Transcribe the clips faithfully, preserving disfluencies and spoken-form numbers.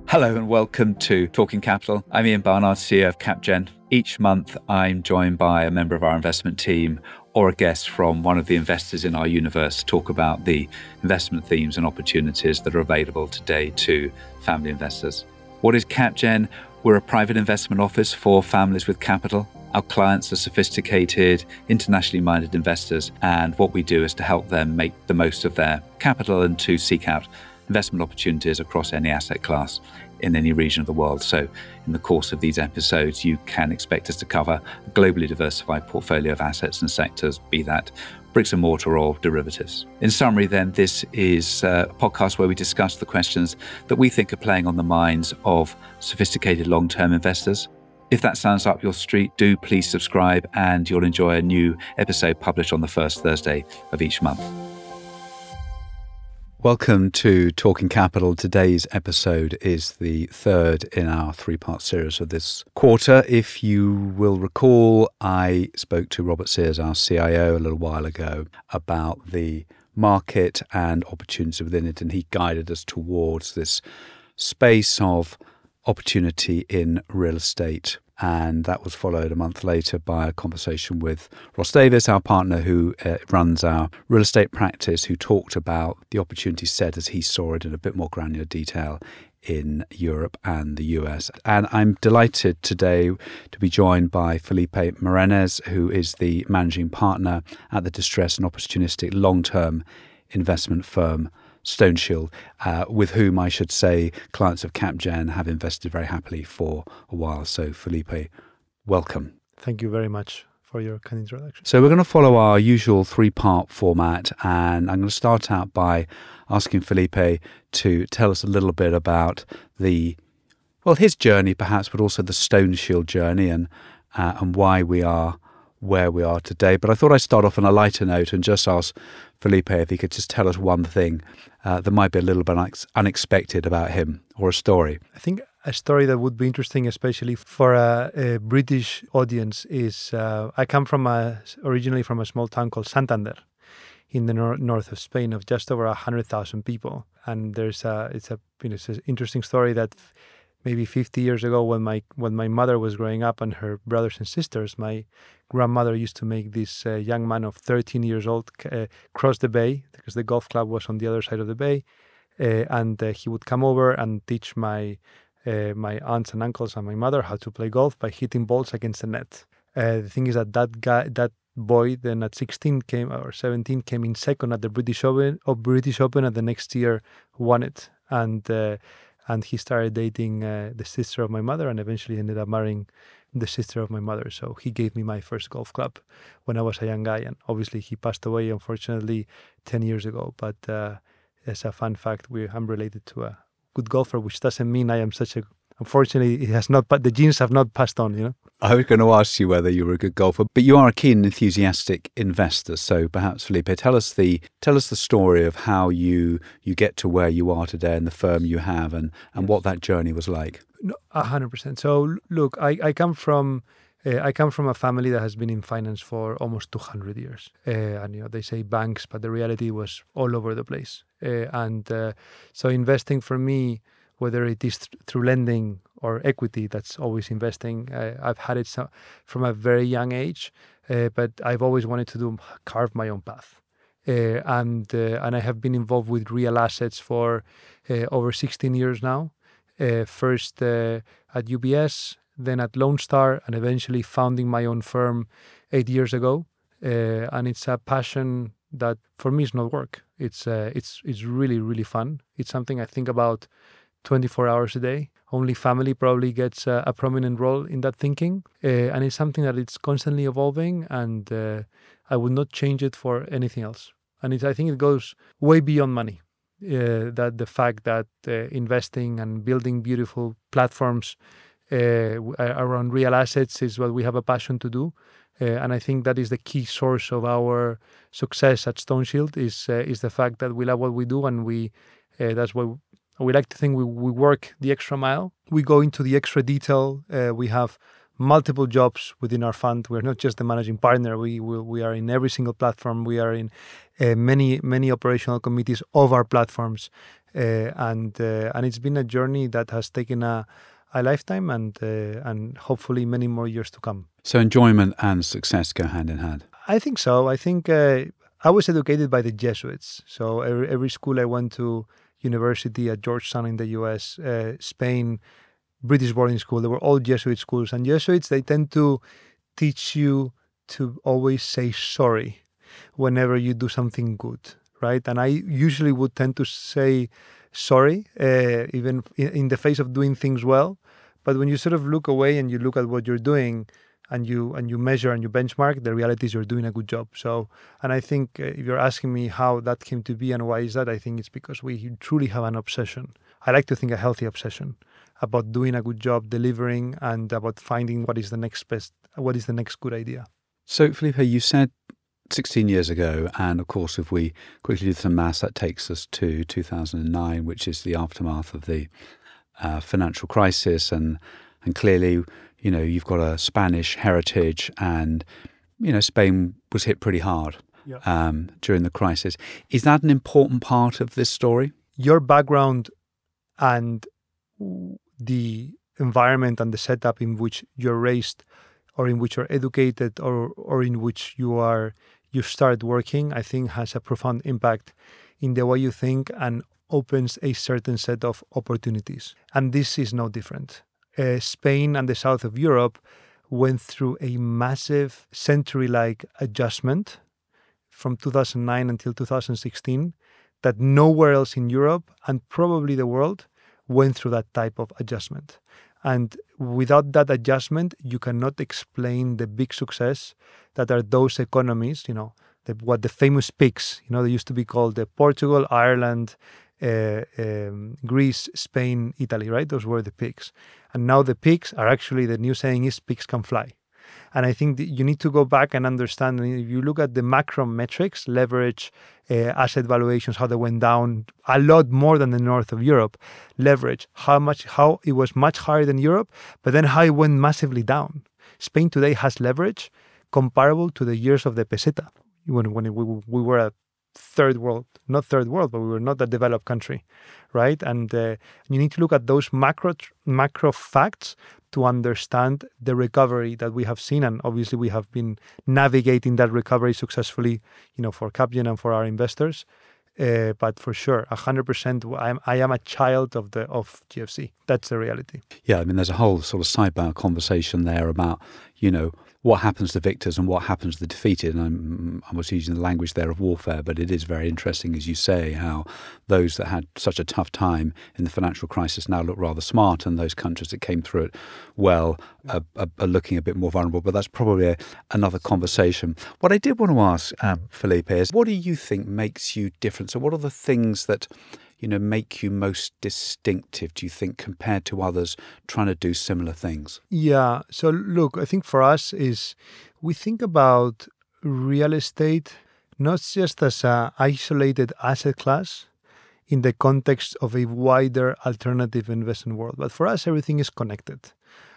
Hello and welcome to Talking Capital. I'm Ian Barnard, C E O of CapGen. Each month I'm joined by a member of our investment team or a guest from one of the investors in our universe to talk about the investment themes and opportunities that are available today to family investors. What is CapGen? We're a private investment office for families with capital. Our clients are sophisticated, internationally minded investors, and what we do is to help them make the most of their capital and to seek out investment opportunities across any asset class in any region of the world. So in the course of these episodes, you can expect us to cover a globally diversified portfolio of assets and sectors, be that bricks and mortar or derivatives. In summary, then, this is a podcast where we discuss the questions that we think are playing on the minds of sophisticated long-term investors. If that sounds up your street, do please subscribe and you'll enjoy a new episode published on the first Thursday of each month. Welcome to Talking Capital. Today's episode is the third in our three-part series of this quarter. If you will recall, I spoke to Robert Sears, our C I O, a little while ago about the market and opportunities within it, and he guided us towards this space of opportunity in real estate. And that was followed a month later by a conversation with Ross Davis, our partner who uh, runs our real estate practice, who talked about the opportunity set as he saw it in a bit more granular detail in Europe and the U S. And I'm delighted today to be joined by Felipe Marenes, who is the managing partner at the distressed and opportunistic long-term investment firm StoneShield, uh, with whom I should say clients of CapGen have invested very happily for a while. So Felipe, welcome. Thank you very much for your kind introduction. So we're going to follow our usual three-part format, and I'm going to start out by asking Felipe to tell us a little bit about the, well, his journey perhaps, but also the StoneShield journey and uh, and why we are where we are today. But I thought I'd start off on a lighter note and just ask Felipe if he could just tell us one thing uh, that might be a little bit unex- unexpected about him, or a story. I think a story that would be interesting, especially for a, a British audience, is uh, I come from a, originally from a small town called Santander in the nor- north of Spain, of just over one hundred thousand people. And there's a, it's a, you know, it's an interesting story that maybe fifty years ago, when my when my mother was growing up and her brothers and sisters, my grandmother used to make this uh, young man of thirteen years old uh, cross the bay, because the golf club was on the other side of the bay, uh, and uh, he would come over and teach my uh, my aunts and uncles and my mother how to play golf by hitting balls against the net. Uh, the thing is that that guy, that boy, then at sixteen came or seventeen came in second at the British Open, or British Open, and the next year won it, and. Uh, And he started dating uh, the sister of my mother, and eventually ended up marrying the sister of my mother. So he gave me my first golf club when I was a young guy. And obviously he passed away, unfortunately, ten years ago. But uh, as a fun fact, we, I'm related to a good golfer, which doesn't mean I am such a... Unfortunately, it has not. But the genes have not passed on, you know. I was going to ask you whether you were a good golfer, but you are a keen and enthusiastic investor. So perhaps, Felipe, tell us the tell us the story of how you you get to where you are today and the firm you have, and, and Yes. what that journey was like. No, a hundred percent. So look, I, I come from uh, I come from a family that has been in finance for almost two hundred years, uh, and you know they say banks, but the reality was all over the place. Uh, and uh, so investing for me, whether it is th- through lending or equity, that's always investing. Uh, I've had it so, from a very young age, uh, but I've always wanted to do carve my own path. Uh, and uh, and I have been involved with real assets for uh, over sixteen years now. Uh, first uh, at U B S, then at Lone Star, and eventually founding my own firm eight years ago. Uh, and it's a passion that for me is not work. It's uh, it's it's really really fun. It's something I think about twenty-four hours a day. Only family probably gets uh, a prominent role in that thinking. Uh, and it's something that it's constantly evolving, and uh, I would not change it for anything else. And it's, I think it goes way beyond money. Uh, that the fact that uh, investing and building beautiful platforms uh, around real assets is what we have a passion to do. Uh, and I think that is the key source of our success at StoneShield is uh, is the fact that we love what we do, and we uh, that's why we like to think we, we work the extra mile. We go into the extra detail. Uh, we have multiple jobs within our fund. We're not just the managing partner. We we, we are in every single platform. We are in uh, many many operational committees of our platforms. Uh, and uh, and it's been a journey that has taken a, a lifetime and uh, and hopefully many more years to come. So enjoyment and success go hand in hand. I think so. I think uh, I was educated by the Jesuits. So every, every school I went to, university at Georgetown in the U S, uh, Spain, British boarding school, they were all Jesuit schools. And Jesuits, they tend to teach you to always say sorry whenever you do something good, right? And I usually would tend to say sorry, uh, even in, in the face of doing things well. But when you sort of look away and you look at what you're doing, and you and you measure and you benchmark, the reality is you're doing a good job. So, and I think uh, if you're asking me how that came to be and why is that, I think it's because we truly have an obsession. I like to think a healthy obsession about doing a good job, delivering, and about finding what is the next best, what is the next good idea. So, Felipe, you said sixteen years ago, and of course, if we quickly do some maths, that takes us to two thousand nine, which is the aftermath of the uh, financial crisis, and and clearly, you know, you've got a Spanish heritage, and you know, Spain was hit pretty hard yeah. um, during the crisis. Is that an important part of this story? Your background and the environment and the setup in which you're raised, or in which you're educated, or or in which you are you start working, I think has a profound impact in the way you think and opens a certain set of opportunities. And this is no different. Uh, Spain and the south of Europe went through a massive century-like adjustment from two thousand nine until two thousand sixteen that nowhere else in Europe and probably the world went through that type of adjustment. And without that adjustment, you cannot explain the big success that are those economies, you know, the, what the famous PIGS, you know, they used to be called the Portugal, Ireland, uh, um, Greece, Spain, Italy, right? Those were the PIGS. And now the pigs are actually, the new saying is pigs can fly. And I think that you need to go back and understand, and if you look at the macro metrics, leverage, uh, asset valuations, how they went down a lot more than the north of Europe, leverage, how much, how it was much higher than Europe, but then how it went massively down. Spain today has leverage comparable to the years of the peseta, when, when we, we were a third world, not third world, but we were not a developed country, right? And uh, you need to look at those macro macro facts to understand the recovery that we have seen. And obviously we have been navigating that recovery successfully, you know, for Capgen and for our investors. Uh, but for sure, one hundred percent, I am, I am a child of the of G F C. That's the reality. Yeah, I mean, there's a whole sort of sidebar conversation there about, you know, what happens to victors and what happens to the defeated. And I'm, I was using the language there of warfare, but it is very interesting, as you say, how those that had such a tough time in the financial crisis now look rather smart, and those countries that came through it well are, are, are looking a bit more vulnerable. But that's probably a, another conversation. What I did want to ask, um, Felipe, is what do you think makes you different? So what are the things that, you know, make you most distinctive, do you think, compared to others trying to do similar things? Yeah. So look, I think for us is we think about real estate not just as an isolated asset class in the context of a wider alternative investment world, but for us, everything is connected.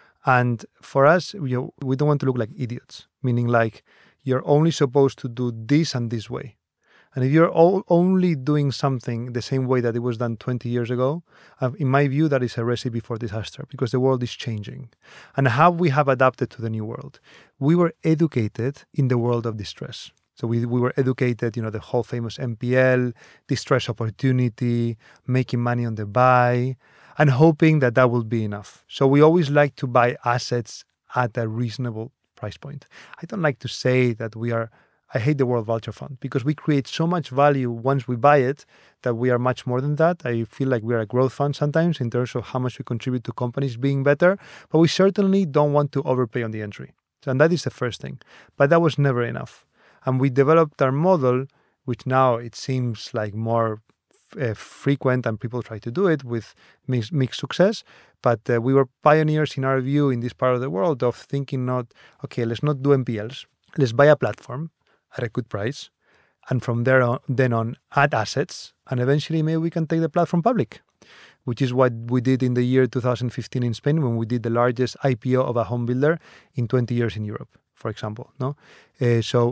And for us, you know, we don't want to look like idiots, meaning like you're only supposed to do this and this way. And if you're all only doing something the same way that it was done twenty years ago, uh, in my view, that is a recipe for disaster, because the world is changing. And how we have adapted to the new world. We were educated in the world of distress. So we, we were educated, you know, the whole famous M P L, distress opportunity, making money on the buy, and hoping that that will be enough. So we always like to buy assets at a reasonable price point. I don't like to say that we are... I hate the word vulture fund, because we create so much value once we buy it that we are much more than that. I feel like we are a growth fund sometimes in terms of how much we contribute to companies being better, but we certainly don't want to overpay on the entry. And that is the first thing. But that was never enough. And we developed our model, which now it seems like more uh, frequent and people try to do it with mixed, mixed success. But uh, we were pioneers in our view in this part of the world of thinking not, okay, let's not do M P Ls. Let's buy a platform at a good price, and from there on, then on, add assets, and eventually maybe we can take the platform public, which is what we did in the year two thousand fifteen in Spain, when we did the largest I P O of a home builder in twenty years in Europe, for example. No, uh, so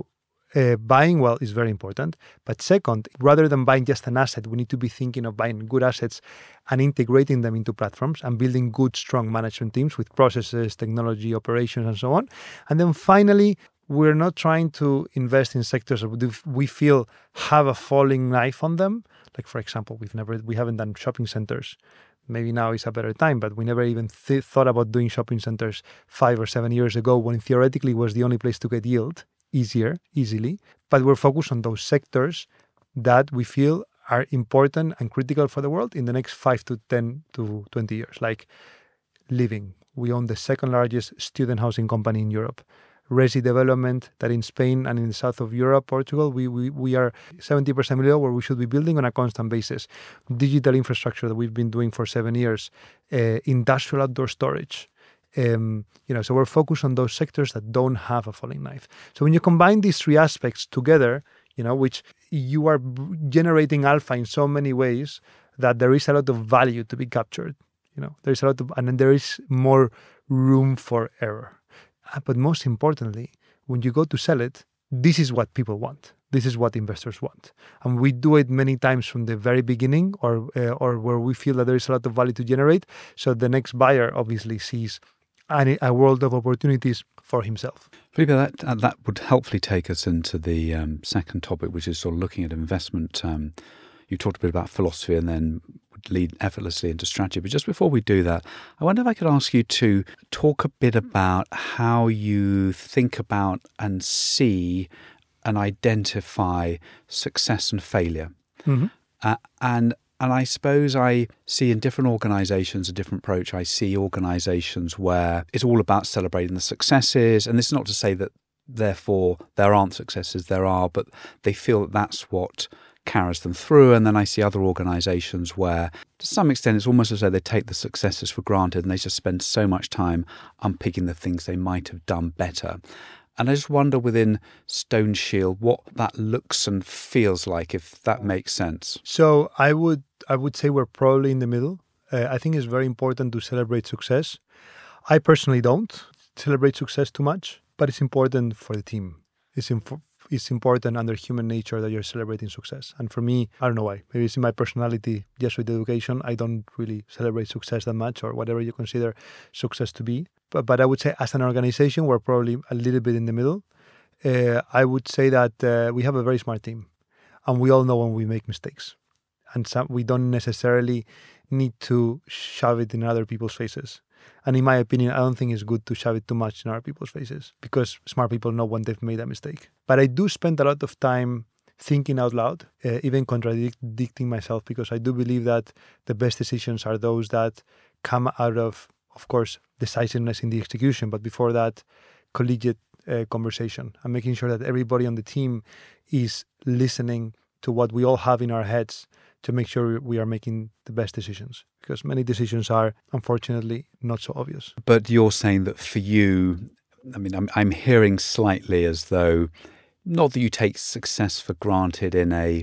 uh, buying well is very important. But second, rather than buying just an asset, we need to be thinking of buying good assets and integrating them into platforms and building good, strong management teams with processes, technology, operations, and so on. And then finally, we're not trying to invest in sectors that we feel have a falling knife on them. Like, for example, we've never, we haven't done shopping centers. Maybe now is a better time, but we never even th- thought about doing shopping centers five or seven years ago when theoretically was the only place to get yield easier, easily. But we're focused on those sectors that we feel are important and critical for the world in the next five to ten to twenty years. Like living. We own the second largest student housing company in Europe. Resi development, that in Spain and in the south of Europe, Portugal, we, we, we are seventy percent below where we should be building on a constant basis. Digital infrastructure that we've been doing for seven years, uh, industrial outdoor storage. Um, you know, so we're focused on those sectors that don't have a falling knife. So when you combine these three aspects together, you know, which you are generating alpha in so many ways that there is a lot of value to be captured. You know, there's a lot of, and then there is more room for error. But most importantly, when you go to sell it, this is what people want. This is what investors want. And we do it many times from the very beginning or uh, or where we feel that there is a lot of value to generate. So the next buyer obviously sees a, a world of opportunities for himself. Felipe, that, that would helpfully take us into the um, second topic, which is sort of looking at investment. Um, you talked a bit about philosophy and then would lead effortlessly into strategy. But just before we do that, I wonder if I could ask you to talk a bit about how you think about and see and identify success and failure. Mm-hmm. Uh, and and I suppose I see in different organizations a different approach. I see organizations where it's all about celebrating the successes. And this is not to say that therefore there aren't successes, there are, but they feel that that's what carries them through. And then I see other organizations where to some extent it's almost as though they take the successes for granted and they just spend so much time unpicking the things they might have done better. And I just wonder within Stone Shield what that looks and feels like, if that makes sense. So I would I would say we're probably in the middle. Uh, I think it's very important to celebrate success. I personally don't celebrate success too much, but it's important for the team. It's imp- It's important under human nature that you're celebrating success. And for me, I don't know why. Maybe it's in my personality, Jesuit education. I don't really celebrate success that much or whatever you consider success to be. But, but I would say as an organization, we're probably a little bit in the middle. Uh, I would say that uh, we have a very smart team and we all know when we make mistakes. And some, we don't necessarily need to shove it in other people's faces. And in my opinion, I don't think it's good to shove it too much in other people's faces because smart people know when they've made a mistake. But I do spend a lot of time thinking out loud, uh, even contradicting myself, because I do believe that the best decisions are those that come out of, of course, decisiveness in the execution, but before that, collegiate uh, conversation and making sure that everybody on the team is listening to what we all have in our heads to make sure we are making the best decisions, because many decisions are, unfortunately, not so obvious. But you're saying that for you, I mean, I'm, I'm hearing slightly as though, not that you take success for granted in a,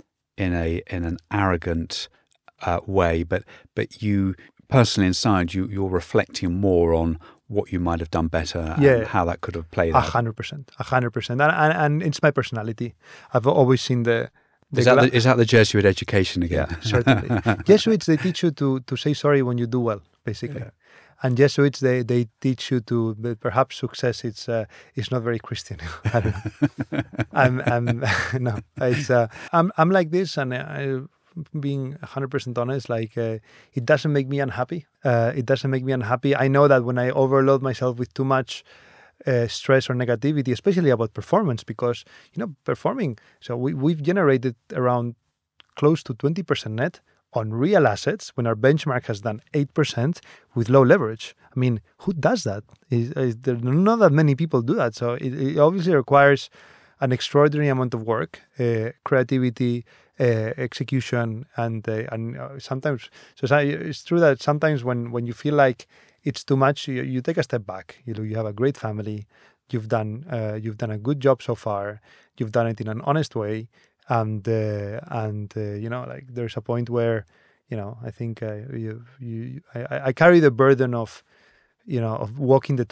in a, in an arrogant uh, way, but but you personally inside you, you're reflecting more on what you might have done better yeah, and how that could have played a out. A hundred percent, a hundred percent, and and it's my personality. I've always seen the. Is that, the, is that the Jesuit education again? Yeah, certainly. Jesuits, they teach you to, to say sorry when you do well, basically. Yeah. And Jesuits, they, they teach you to, perhaps success, it's uh, it's not very Christian. I don't know. I'm, I'm, no, it's, uh, I'm, I'm like this, and I, being one hundred percent honest, like, uh, it doesn't make me unhappy. Uh, it doesn't make me unhappy. I know that when I overload myself with too much Uh, stress or negativity, especially about performance, because, you know, performing, so we, we've generated around close to twenty percent net on real assets when our benchmark has done eight percent with low leverage. I mean, who does that? Is, is there not that many people do that. So it, it obviously requires an extraordinary amount of work, uh, creativity, uh, execution, and uh, and uh, sometimes, so it's true that sometimes when, when you feel like it's too much, you, you take a step back. You know, you have a great family. You've done uh, you've done a good job so far. You've done it in an honest way, and uh, and uh, you know, like there's a point where, you know, I think uh, you you I, I carry the burden of, you know, of walking the talk.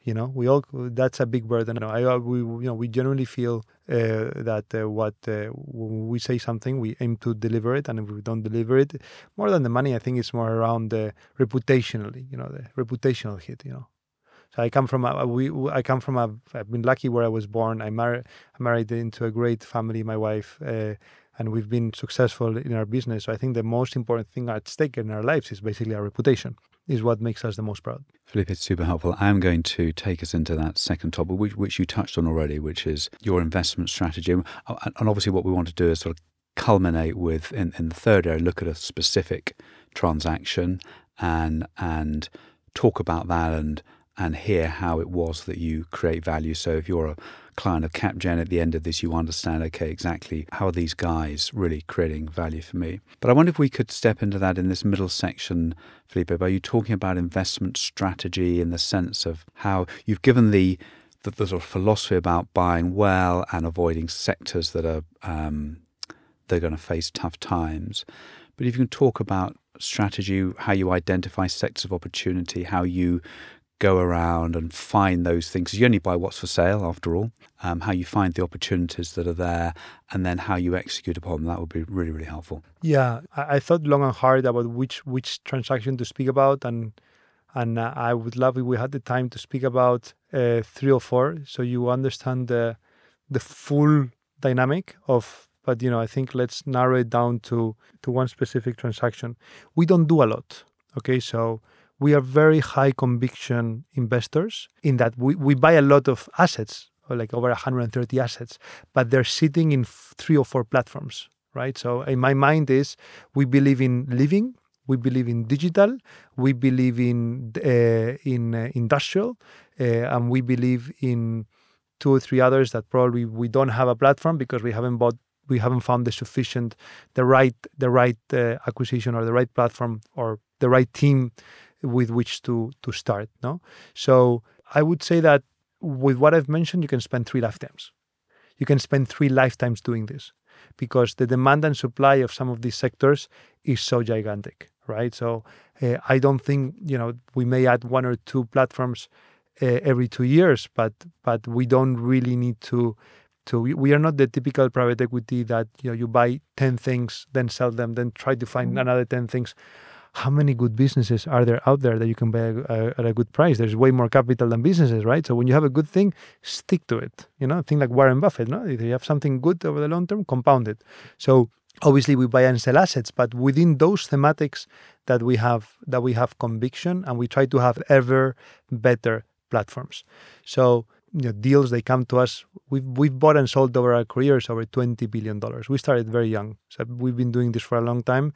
You know, we all that's a big burden. You know, I we you know we generally feel uh, that uh, what uh, when we say something, we aim to deliver it, and if we don't deliver it, more than the money, I think it's more around the reputationally. You know, the reputational hit. You know, so I come from a we I come from a I've been lucky where I was born. I married I married into a great family, my wife. Uh, and we've been successful in our business. So I think the most important thing at stake in our lives is basically our reputation, is what makes us the most proud. Philippe, it's super helpful. I'm going to take us into that second topic, which, which you touched on already, which is your investment strategy. And obviously what we want to do is sort of culminate with, in, in the third area, look at a specific transaction and and talk about that and and hear how it was that you create value. So if you're a client of CapGen at the end of this, you understand, okay, exactly how are these guys really creating value for me. But I wonder if we could step into that in this middle section, Felipe, by you talking about investment strategy in the sense of how you've given the the, the sort of philosophy about buying well and avoiding sectors that are um, they're going to face tough times. But if you can talk about strategy, how you identify sectors of opportunity, how you go around and find those things. You only buy what's for sale, after all. Um, how you find the opportunities that are there, and then how you execute upon them. That would be really, really helpful. Yeah, I, I thought long and hard about which which transaction to speak about, and and uh, I would love if we had the time to speak about uh, three or four, so you understand the the full dynamic of. But you know, I think let's narrow it down to to one specific transaction. We don't do a lot. Okay, so. We are very high conviction investors in that we, we buy a lot of assets, like over one hundred thirty assets, but they're sitting in f- three or four platforms, right? So in my mind is we believe in living, we believe in digital, we believe in uh, in uh, industrial, uh, and we believe in two or three others that probably we don't have a platform because we haven't bought, we haven't found the sufficient, the right, the right uh, acquisition or the right platform or the right team with which to to start, no? So I would say that with what I've mentioned, you can spend three lifetimes. You can spend three lifetimes doing this because the demand and supply of some of these sectors is so gigantic, right? So uh, I don't think, you know, we may add one or two platforms uh, every two years, but but we don't really need to to we are not the typical private equity that, you know, you buy ten things, then sell them, then try to find another ten things. How many good businesses are there out there that you can buy a, a, at a good price? There's way more capital than businesses, right? So when you have a good thing, stick to it. You know, think like Warren Buffett, no? If you have something good over the long term, compound it. So obviously we buy and sell assets, but within those thematics that we have, that we have conviction, and we try to have ever better platforms. So, you know, deals, they come to us. We've we've bought and sold over our careers over twenty billion dollars. We started very young, so we've been doing this for a long time.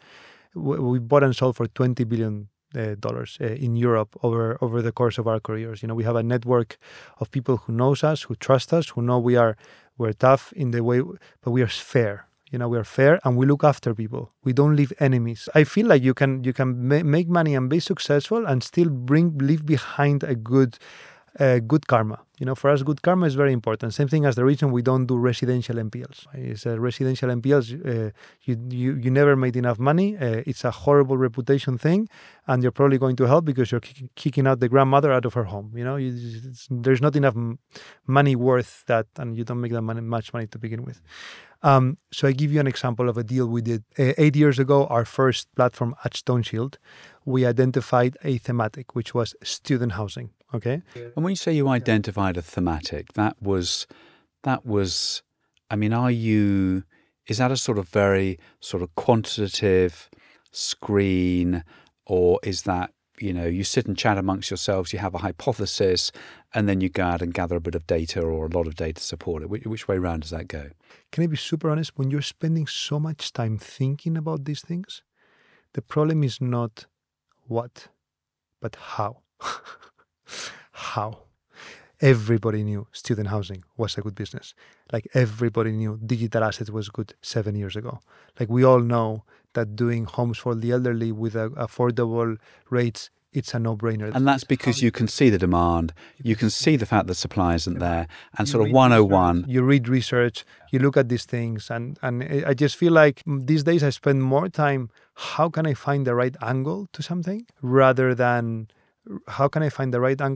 We bought and sold for twenty billion dollars uh, uh, in Europe over, over the course of our careers. You know, we have a network of people who knows us, who trust us, who know we are we're tough in the way, but we are fair. You know, we are fair and we look after people. We don't leave enemies. I feel like you can you can ma- make money and be successful and still bring leave behind a good uh, good karma. You know, for us, good karma is very important. Same thing as the reason we don't do residential N P Ls. It's a residential N P Ls. Uh, you, you you never made enough money. Uh, it's a horrible reputation thing, and you're probably going to help because you're kick, kicking out the grandmother out of her home. You know, you, there's not enough m- money worth that, and you don't make that money, much money to begin with. Um, so I give you an example of a deal we did uh, eight years ago. Our first platform at StoneShield, we identified a thematic, which was student housing. Okay. And when you say you identified a thematic, that was, that was, I mean, are you, is that a sort of very sort of quantitative screen, or is that, you know, you sit and chat amongst yourselves, you have a hypothesis, and then you go out and gather a bit of data or a lot of data to support it? Which, which way around does that go? Can I be super honest? When you're spending so much time thinking about these things, the problem is not what, but how. How? Everybody knew student housing was a good business. Like everybody knew digital assets was good seven years ago. Like we all know that doing homes for the elderly with uh, affordable rates, it's a no-brainer. And that's because you can see the demand, you can see the fact that supply isn't there, and sort of one oh one. You read research, you look at these things, and, and I just feel like these days I spend more time, how can I find the right angle to something, rather than how can I find the right angle?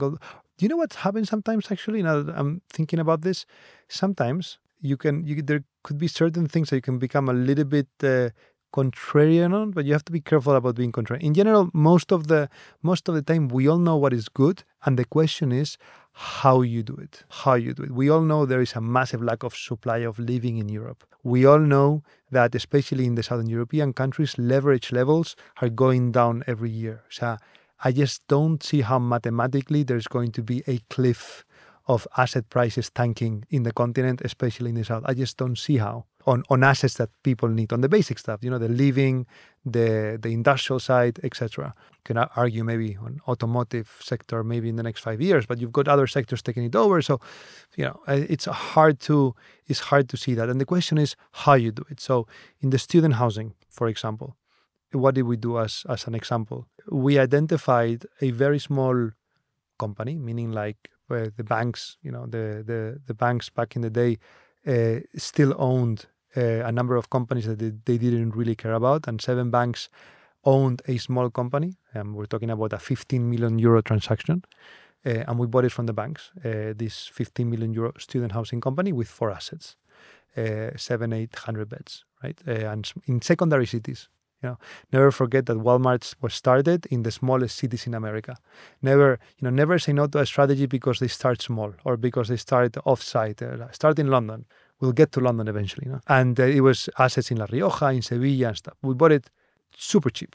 Do you know what happens sometimes, actually, now that I'm thinking about this? Sometimes you can, you, there could be certain things that you can become a little bit uh, contrarian on, but you have to be careful about being contrarian. In general, most of the most of the time, we all know what is good, and the question is how you do it. How you do it. We all know there is a massive lack of supply of living in Europe. We all know that, especially in the Southern European countries, leverage levels are going down every year. So I just don't see how mathematically there's going to be a cliff of asset prices tanking in the continent, especially in the South. I just don't see how. On, on assets that people need, on the basic stuff, you know, the living, the the industrial side, et cetera. You can argue maybe on automotive sector, maybe in the next five years, but you've got other sectors taking it over. So, you know, it's hard to it's hard to see that. And the question is how you do it. So, in the student housing, for example, what did we do as as an example? We identified a very small company, meaning like where the banks, you know, the the the banks back in the day. Uh, still owned uh, a number of companies that they, they didn't really care about, and seven banks owned a small company. Um, we're talking about a fifteen million euro transaction, uh, and we bought it from the banks. Uh, this fifteen million euro student housing company with four assets, uh, seven, eight hundred beds, right? Uh, and in secondary cities. You know, never forget that Walmart was started in the smallest cities in America. Never, you know, never say no to a strategy because they start small or because they start off-site. Uh, start in London. We'll get to London eventually. You know? And uh, it was assets in La Rioja, in Sevilla and stuff. We bought it super cheap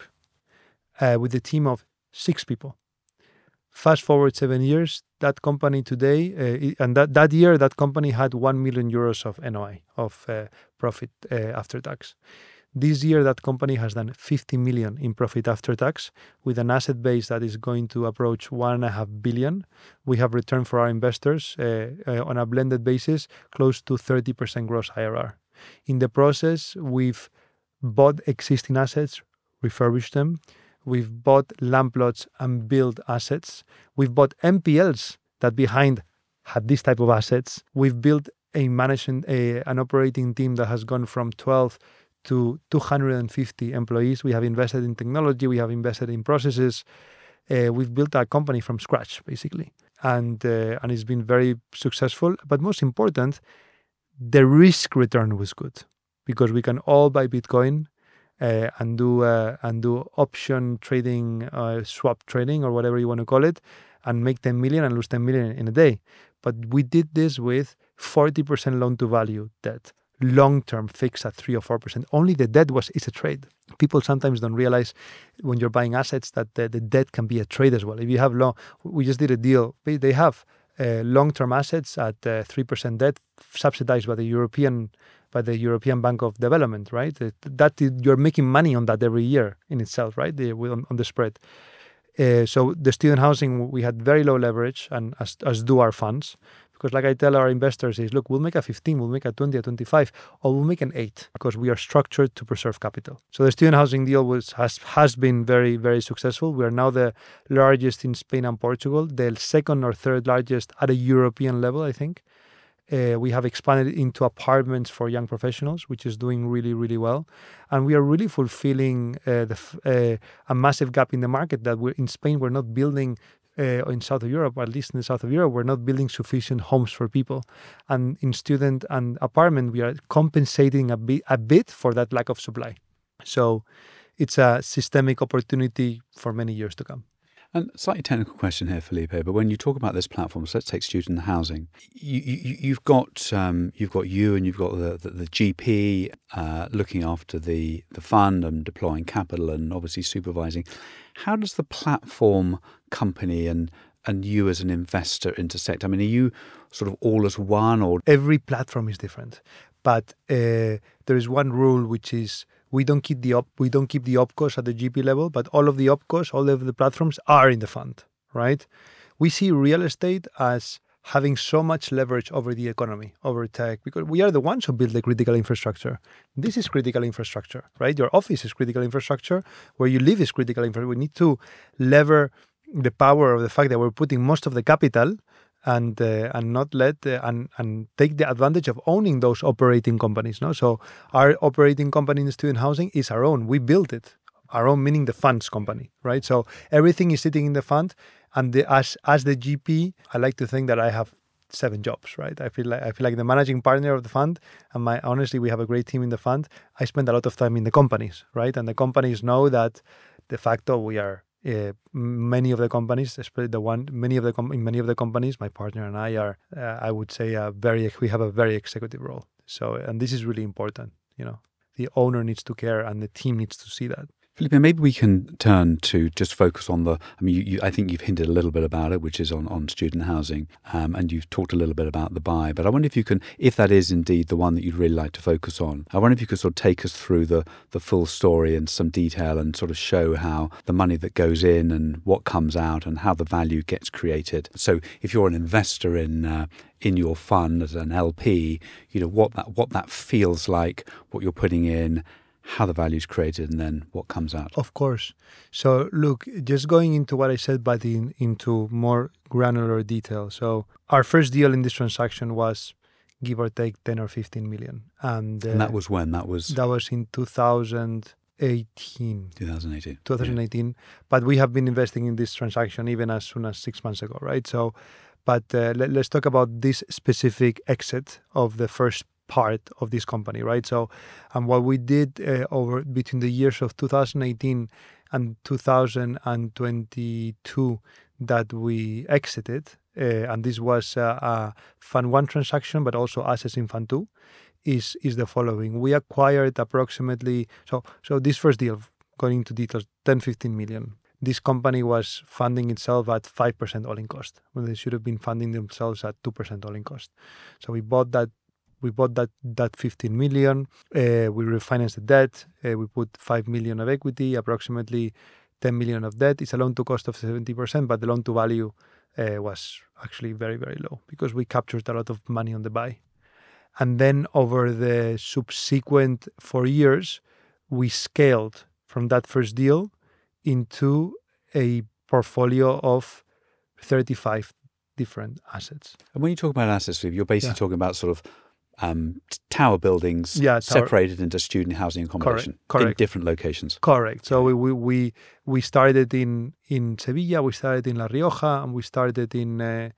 uh, with a team of six people. Fast forward seven years, that company today, uh, and that, that year, that company had one million euros of N O I, of uh, profit uh, after tax. This year, that company has done fifty million in profit after tax with an asset base that is going to approach one and a half billion. We have returned for our investors uh, uh, on a blended basis close to thirty percent gross I R R. In the process, we've bought existing assets, refurbished them. We've bought land plots and built assets. We've bought N P Ls that behind had this type of assets. We've built a management, a, an operating team that has gone from twelve to two hundred fifty employees. We have invested in technology. We have invested in processes. Uh, we've built a company from scratch, basically. And, uh, and it's been very successful. But most important, the risk return was good because we can all buy Bitcoin uh, and do uh, and do option trading, uh, swap trading, or whatever you want to call it, and make ten million and lose ten million in a day. But we did this with forty percent loan to value debt. Long-term fixed at three or four percent. Only the debt was is a trade. People sometimes don't realize when you're buying assets that the, the debt can be a trade as well. If you have long, we just did a deal. They have uh, long-term assets at uh, three percent debt subsidized by the European by the European Bank of Development, right? That you're making money on that every year in itself, right? The, on, on the spread. Uh, so the student housing, we had very low leverage, and as, as do our funds. Because like I tell our investors is, look, we'll make a fifteen, we'll make a twenty, a twenty-five, or we'll make an eight because we are structured to preserve capital. So the student housing deal was has has been very, very successful. We are now the largest in Spain and Portugal, the second or third largest at a European level, I think. Uh, we have expanded into apartments for young professionals, which is doing really, really well. And we are really fulfilling uh, the, uh, a massive gap in the market that we're in Spain, we're not building Uh, in South of Europe, or at least in the south of Europe, we're not building sufficient homes for people. And in student and apartment, we are compensating a bit, a bit for that lack of supply. So it's a systemic opportunity for many years to come. And slightly technical question here, Felipe, but when you talk about this platform, so let's take student housing. You, you, you've got um, you've got you and you've got the, the, the G P uh, looking after the, the fund and deploying capital and obviously supervising. How does the platform company and and you as an investor intersect? I mean, are you sort of all as one, or every platform is different? But uh, there is one rule, which is we don't keep the op- we don't keep the opcos at the G P level, but all of the opcos, all of the platforms are in the fund, right? We see real estate as having so much leverage over the economy, over tech, because we are the ones who build the critical infrastructure. This is critical infrastructure, right? Your office is critical infrastructure. Where you live is critical infrastructure. We need to lever the power of the fact that we're putting most of the capital and uh, and not let uh, and and take the advantage of owning those operating companies. No, so our operating company in the student housing is our own. We built it, our own, meaning the funds company, right? So everything is sitting in the fund, And the, as as the G P, I like to think that I have seven jobs, right? I feel like I feel like the managing partner of the fund, and my honestly, we have a great team in the fund. I spend a lot of time in the companies, right? And the companies know that de facto we are uh, many of the companies, especially the one many of the com- in many of the companies, my partner and I are, uh, I would say, a very we have a very executive role. So, and this is really important. You know, the owner needs to care, and the team needs to see that. Felipe, maybe we can turn to just focus on the, I mean, you, you, I think you've hinted a little bit about it, which is on, on student housing, um, and you've talked a little bit about the buy, but I wonder if you can, if that is indeed the one that you'd really like to focus on, I wonder if you could sort of take us through the, the full story in some detail and sort of show how the money that goes in and what comes out and how the value gets created. So if you're an investor in uh, in your fund as an L P, you know, what that what that feels like, what you're putting in, how the value is created, and then what comes out. Of course. So look, just going into what I said, but in, into more granular detail. So our first deal in this transaction was give or take ten or fifteen million. And, uh, and that was when? That was? That was in two thousand eighteen. twenty eighteen. twenty eighteen. Yeah. But we have been investing in this transaction even as soon as six months ago, right? So, but uh, let, let's talk about this specific exit of the first part of this company, right? So, and what we did uh, over between the years of two thousand eighteen and two thousand twenty-two that we exited, uh, and this was uh, a Fund One transaction, but also assets in Fund Two, is is the following: we acquired approximately so so this first deal, going into details, ten, fifteen million. This company was funding itself at five percent all-in cost, when they should have been funding themselves at two percent all-in cost. So we bought that. We bought that that fifteen million. Uh, we refinanced the debt. Uh, we put five million of equity, approximately ten million of debt. It's a loan to cost of seventy percent, but the loan to value uh, was actually very, very low because we captured a lot of money on the buy. And then over the subsequent four years, we scaled from that first deal into a portfolio of thirty-five different assets. And when you talk about assets, you're basically yeah. talking about sort of Um, tower buildings yeah, tower. separated into student housing accommodation correct, correct. in different locations. Correct. So we we we, we started in, in Sevilla, we started in La Rioja, and we started in uh,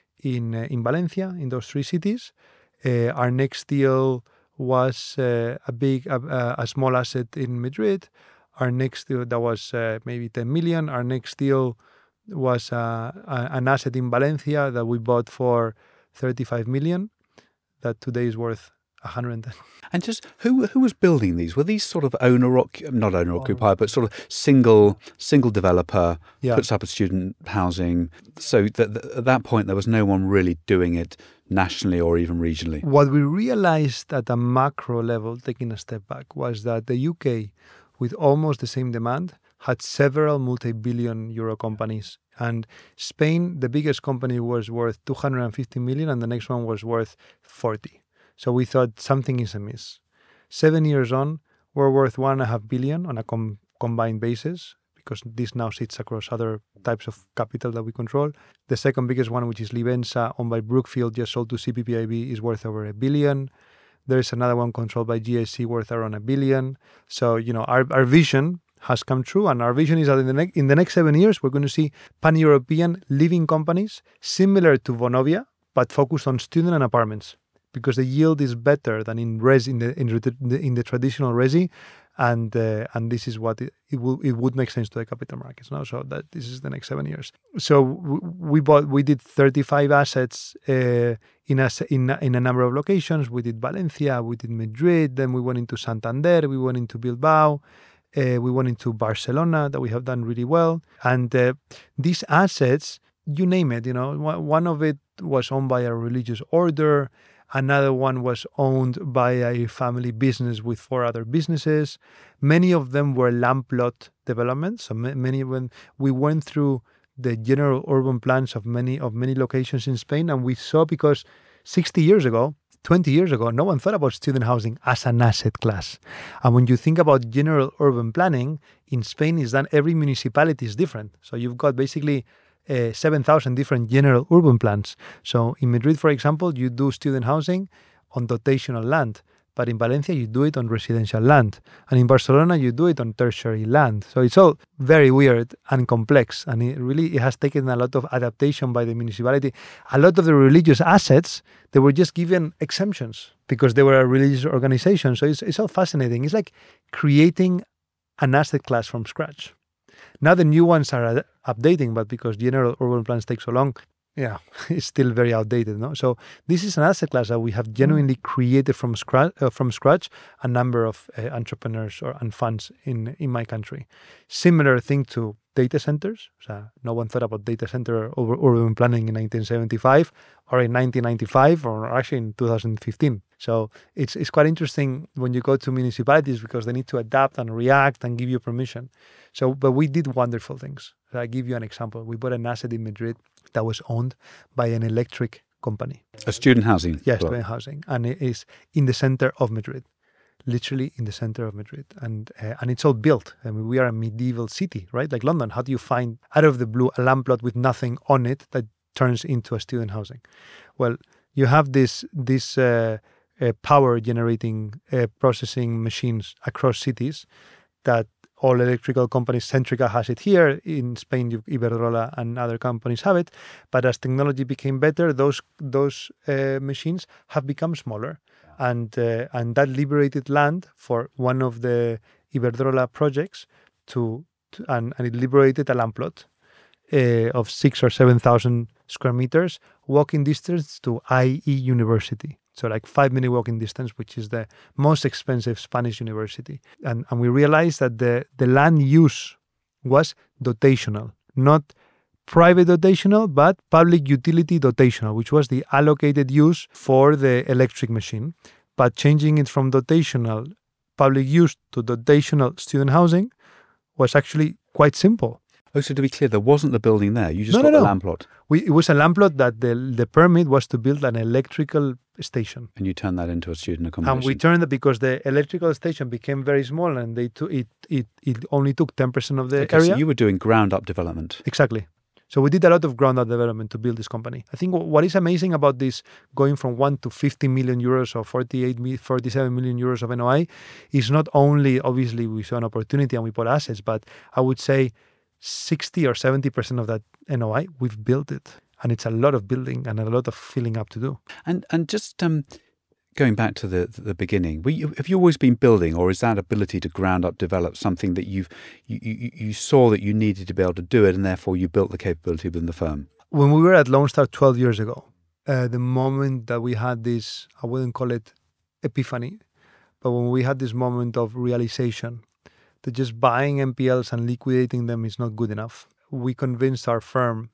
in uh, in Valencia, in those three cities. Uh, our next deal was uh, a big a, a small asset in Madrid. Our next deal that was uh, maybe ten million. Our next deal was uh, a, an asset in Valencia that we bought for thirty-five million. That today is worth one hundred ten. And just who who was building these? Were these sort of owner not owner occupied, but sort of single single developer yeah. puts up a student housing? So that at that point there was no one really doing it nationally or even regionally. What we realized at a macro level, taking a step back, was that the U K, with almost the same demand, had several multi-billion euro companies. And Spain, the biggest company was worth two hundred fifty million and the next one was worth forty. So we thought something is amiss. Seven years on, we're worth one and a half billion on a com- combined basis because this now sits across other types of capital that we control. The second biggest one, which is Livenza, owned by Brookfield, just sold to C P P I B, is worth over a billion. There's another one controlled by G I C worth around a billion. So, you know, our, our vision has come true, and our vision is that in the, ne- in the next seven years, we're going to see pan-European living companies similar to Vonovia, but focused on student and apartments, because the yield is better than in res in the in, the, in the traditional resi, and uh, and this is what it, it will it would make sense to the capital markets now. So that this is the next seven years. So we bought we did thirty-five assets uh, in a in a, in a number of locations. We did Valencia, we did Madrid, then we went into Santander, we went into Bilbao. Uh, we went into Barcelona, that we have done really well. And uh, these assets, you name it, you know, one of it was owned by a religious order. Another one was owned by a family business with four other businesses. Many of them were land plot developments. So many of them, we went through the general urban plans of many of many locations in Spain, and we saw, because sixty years ago, twenty years ago, no one thought about student housing as an asset class. And when you think about general urban planning, in Spain is that every municipality is different. So you've got basically uh, seven thousand different general urban plans. So in Madrid, for example, you do student housing on dotational land. But in Valencia, you do it on residential land. And in Barcelona, you do it on tertiary land. So it's all very weird and complex. And it really it has taken a lot of adaptation by the municipality. A lot of the religious assets, they were just given exemptions because they were a religious organization. So it's, it's all fascinating. It's like creating an asset class from scratch. Now the new ones are ad- updating, but because general urban plans take so long, yeah, it's still very outdated, no? So this is an asset class that we have genuinely created from scratch. Uh, from scratch, a number of uh, entrepreneurs or and funds in in my country. Similar thing to data centers. So no one thought about data center over urban planning in nineteen seventy-five or in nineteen ninety-five or actually in two thousand fifteen. So it's it's quite interesting when you go to municipalities because they need to adapt and react and give you permission. So, but we did wonderful things. So I give you an example. We bought an asset in Madrid that was owned by an electric company. A student housing? Yes, student housing. And it is in the center of Madrid, literally in the center of Madrid. And uh, and it's all built. I mean, we are a medieval city, right? Like London. How do you find, out of the blue, a lamp lot with nothing on it that turns into a student housing? Well, you have this, this uh, uh, power generating uh, processing machines across cities that all electrical companies, Centrica has it here. In Spain, Iberdrola and other companies have it. But as technology became better, those those uh, machines have become smaller. And uh, and that liberated land for one of the Iberdrola projects to, to and, and it liberated a land plot uh, of six or seven thousand square meters, walking distance to I E University. So like five minute walking distance, which is the most expensive Spanish university. And, and we realized that the, the land use was dotational, not private dotational, but public utility dotational, which was the allocated use for the electric machine. But changing it from dotational public use to dotational student housing was actually quite simple. Oh, so to be clear, there wasn't the building there. You just no, got no, the no. land plot. We, it was a land plot that the, the permit was to build an electrical station. And you turned that into a student accommodation. And we turned it because the electrical station became very small and they to, it, it it only took ten percent of the okay, area. So you were doing ground up development. Exactly. So we did a lot of ground up development to build this company. I think what is amazing about this going from one to fifty million euros or forty-eight, forty-seven million euros of N O I is not only, obviously, we saw an opportunity and we bought assets, but I would say sixty or seventy percent of that N O I, we've built it. And it's a lot of building and a lot of filling up to do. And and just um, going back to the the beginning, were you, have you always been building, or is that ability to ground up develop something that you've you, you, you saw that you needed to be able to do it, and therefore you built the capability within the firm? When we were at Lone Star twelve years ago, uh, the moment that we had this, I wouldn't call it epiphany, but when we had this moment of realization that just buying N P Ls and liquidating them is not good enough, we convinced our firm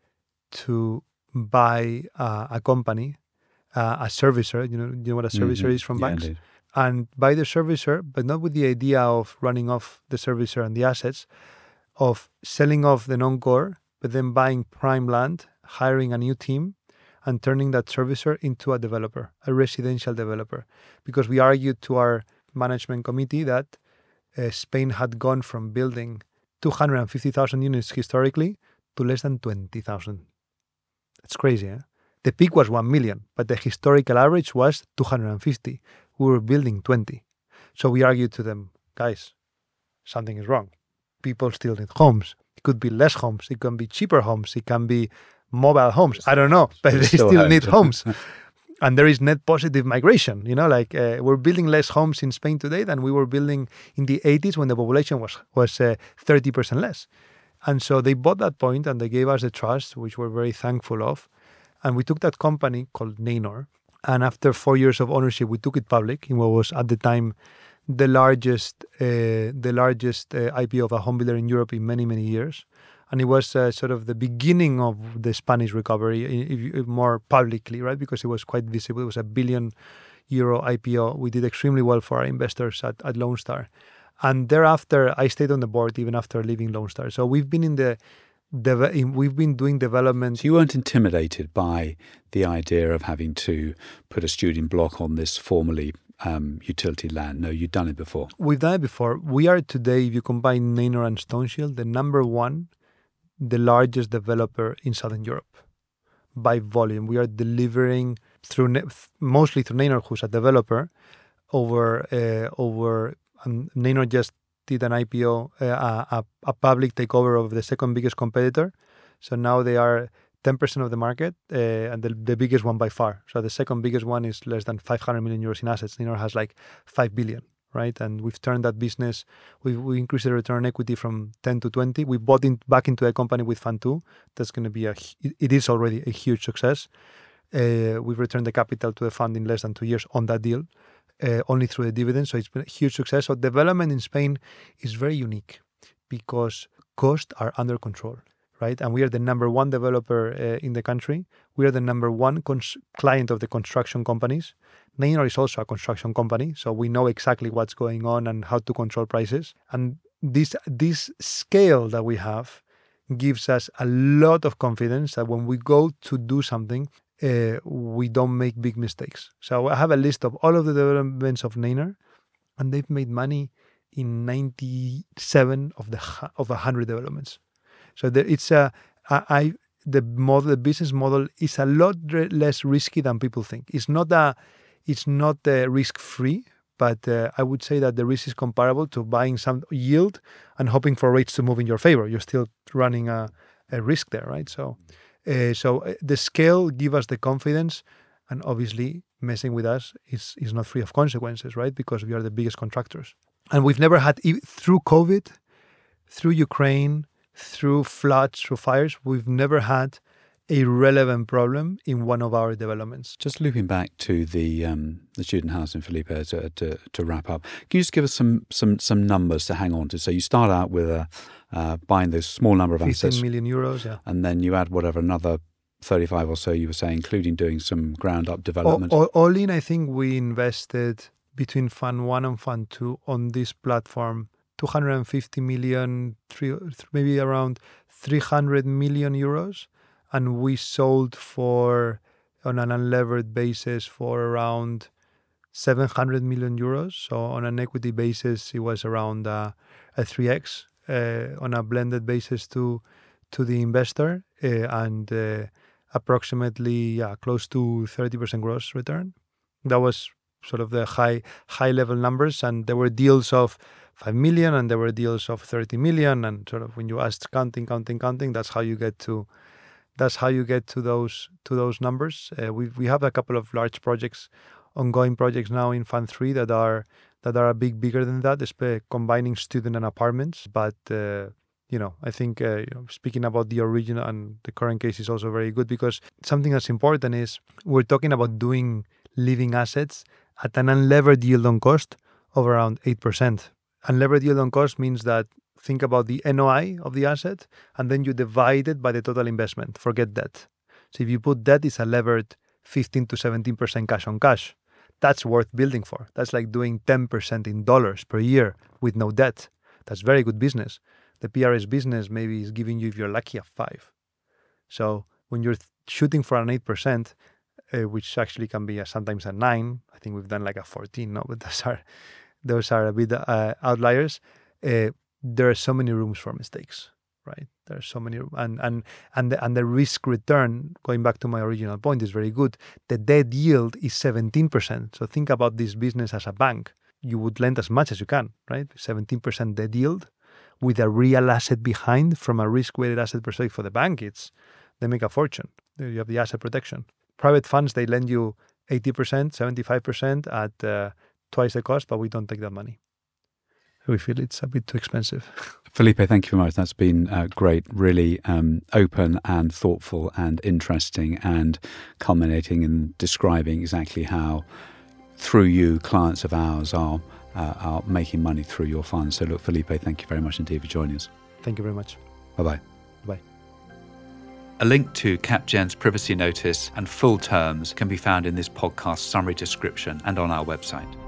to buy uh, a company, uh, a servicer, you know, you know what a servicer mm-hmm. is from yeah, banks, indeed. And buy the servicer, but not with the idea of running off the servicer and the assets, of selling off the non-core, but then buying prime land, hiring a new team, and turning that servicer into a developer, a residential developer. Because we argued to our management committee that uh, Spain had gone from building two hundred fifty thousand units historically to less than twenty thousand. That's crazy, eh? The peak was one million, but the historical average was two hundred fifty. We were building twenty. So we argued to them, guys, something is wrong. People still need homes. It could be less homes. It can be cheaper homes. It can be mobile homes. I don't know, but they still still homes. need homes. And there is net positive migration. You know, like uh, we're building less homes in Spain today than we were building in the eighties when the population was, was uh, thirty percent less. And so they bought that point and they gave us the trust, which we're very thankful of. And we took that company called Neynor. And after four years of ownership, we took it public in what was at the time the largest uh, the largest uh, I P O of a home builder in Europe in many, many years. And it was uh, sort of the beginning of the Spanish recovery, if, if more publicly, right? Because it was quite visible. It was a billion euro I P O. We did extremely well for our investors at, at Lone Star. And thereafter, I stayed on the board even after leaving Lone Star. So we've been in the, the in, we've been doing development. So you weren't intimidated by the idea of having to put a student block on this formerly um, utility land? No, you'd done it before. We've done it before. We are today, if you combine Neynor and Stoneshield, the number one, the largest developer in Southern Europe by volume. We are delivering through mostly through Neynor, who's a developer, over uh, over. And Neinor just did an I P O, uh, a, a public takeover of the second biggest competitor. So now they are ten percent of the market uh, and the, the biggest one by far. So the second biggest one is less than five hundred million euros in assets. Neinor has like five billion, right? And we've turned that business, we we increased the return on equity from ten to twenty. We bought in, back into a company with Fund two. That's going to be a, it is already a huge success. Uh, we've returned the capital to the fund in less than two years on that deal, uh, only through the dividends. So it's been a huge success. So development in Spain is very unique because costs are under control, right? And we are the number one developer uh, in the country. We are the number one cons- client of the construction companies. Neinor is also a construction company, so we know exactly what's going on and how to control prices. And this this scale that we have gives us a lot of confidence that when we go to do something, uh, we don't make big mistakes. So I have a list of all of the developments of Neinor, and they've made money in ninety-seven of the of one hundred developments. So there, it's a I, I the model, the business model is a lot re- less risky than people think. It's not a it's not uh, risk free, but uh, I would say that the risk is comparable to buying some yield and hoping for rates to move in your favor. You're still running a, a risk there, right? So, uh, so the scale give us the confidence, and obviously messing with us is is not free of consequences, right? Because we are the biggest contractors, and we've never had through COVID, through Ukraine, through floods, through fires, we've never had a relevant problem in one of our developments. Just looping back to the um, the student housing, Felipe, to, to to wrap up. Can you just give us some some some numbers to hang on to? So you start out with a, uh, buying this small number of fifteen assets, million euros, yeah, and then you add whatever another thirty-five or so. You were saying, including doing some ground up development. All, all, all in, I think we invested between Fund One and Fund Two on this platform two hundred fifty million, three, maybe around three hundred million euros. And we sold for, on an unlevered basis, for around seven hundred million euros. So on an equity basis, it was around uh, a three x uh, on a blended basis to to the investor, uh, and uh, approximately yeah, close to thirty percent gross return. That was sort of the high high level numbers, and there were deals of five million and there were deals of thirty million, and sort of when you ask counting, counting, counting, that's how you get to That's how you get to those to those numbers. Uh, we we have a couple of large projects, ongoing projects now in Fund Three that are that are a bit bigger than that, combining student and apartments. But uh, you know, I think uh, you know, speaking about the original and the current case is also very good, because something that's important is we're talking about doing living assets at an unlevered yield on cost of around eight percent. Unlevered yield on cost means that think about the N O I of the asset, and then you divide it by the total investment. Forget debt. So if you put debt, it's a levered fifteen to seventeen percent cash on cash. That's worth building for. That's like doing ten percent in dollars per year with no debt. That's very good business. The P R S business maybe is giving you, if you're lucky, a five. So when you're shooting for an eight percent, uh, which actually can be a, sometimes a nine, I think we've done like a fourteen, no? But those are, those are a bit uh, outliers. Uh, There are so many rooms for mistakes, right? There are so many, and and and the, and the risk return, going back to my original point, is very good. The debt yield is seventeen percent. So think about this business as a bank. You would lend as much as you can, right? seventeen percent debt yield with a real asset behind. From a risk-weighted asset perspective for the bank, it's they make a fortune. You have the asset protection. Private funds, they lend you eighty percent, seventy-five percent at uh, twice the cost, but we don't take that money. We feel it's a bit too expensive. Felipe, thank you very much. That's been uh, great, really um, open and thoughtful and interesting, and culminating in describing exactly how, through you, clients of ours are uh, are making money through your funds. So look, Felipe, thank you very much indeed for joining us. Thank you very much. Bye-bye. Bye. A link to CapGen's privacy notice and full terms can be found in this podcast summary description and on our website.